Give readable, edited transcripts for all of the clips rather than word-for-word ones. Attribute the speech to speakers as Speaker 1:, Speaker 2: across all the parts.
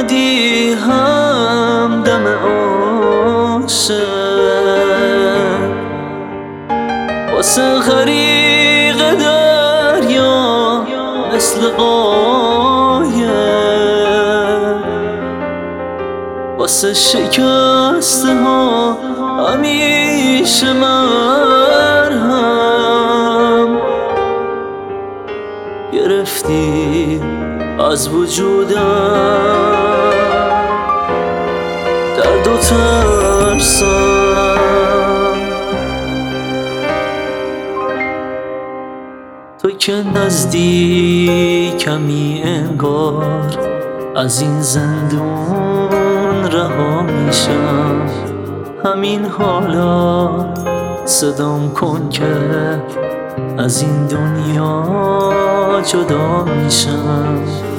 Speaker 1: اومدی همدم عاشق واسه غریق دریا مثل قایق، واسه شکسته ها همیشه مرهم گرفتی از وجودم، درد و ترسم. تو که نزدیکمی انگار از این زندون رها میشم، همین حالا صدام کن که از این دنیا جدا میشم.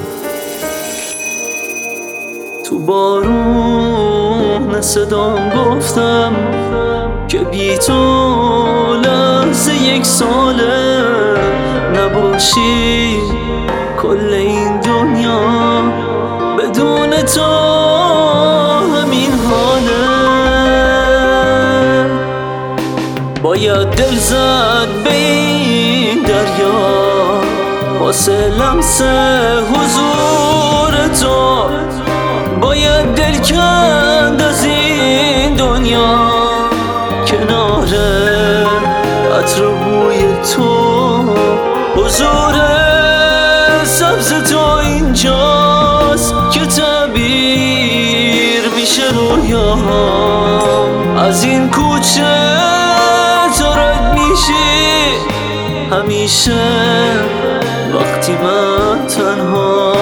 Speaker 1: تو بارون صدام گفتم که بی تو لحظه یک ساله نباشی، کل این دنیا بدون تو همین حاله. باید دل زد به این دریا واسه لمس حضور تو، باید دل کند از این دنیا کنار عطر بوی تو. حضور سبز تو اینجاست که تعبیر میشه رویام. از این کوچه تو رد میشی همیشه وقتی من تنها.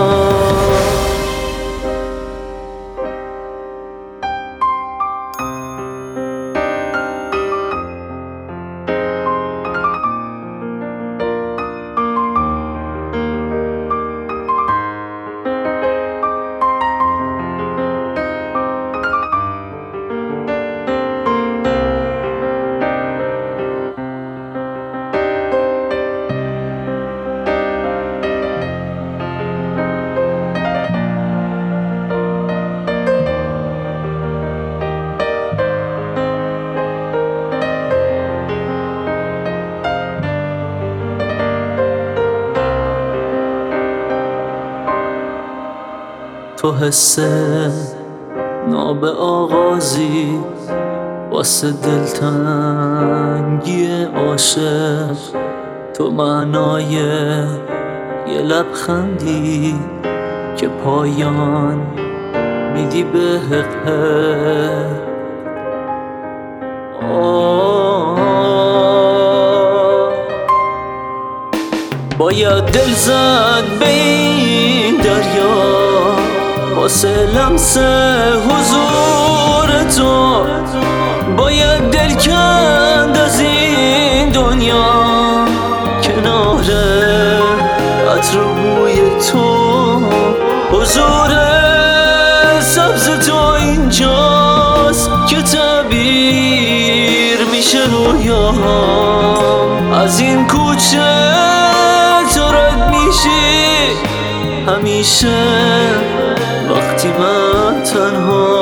Speaker 1: تو حس ناب آغازی واسه دلتنگی عاشق، تو معنای یه لبخندی که پایان میدی به حقه. باید دل زد به این دریا واسه لمس حضور تو، باید دل کند از این دنیا کنار عطر بوی تو. حضور سبز تو اینجاست که تعبیر میشه رویام. از این کوچه تو رد میشی همیشه وقتی من تنها.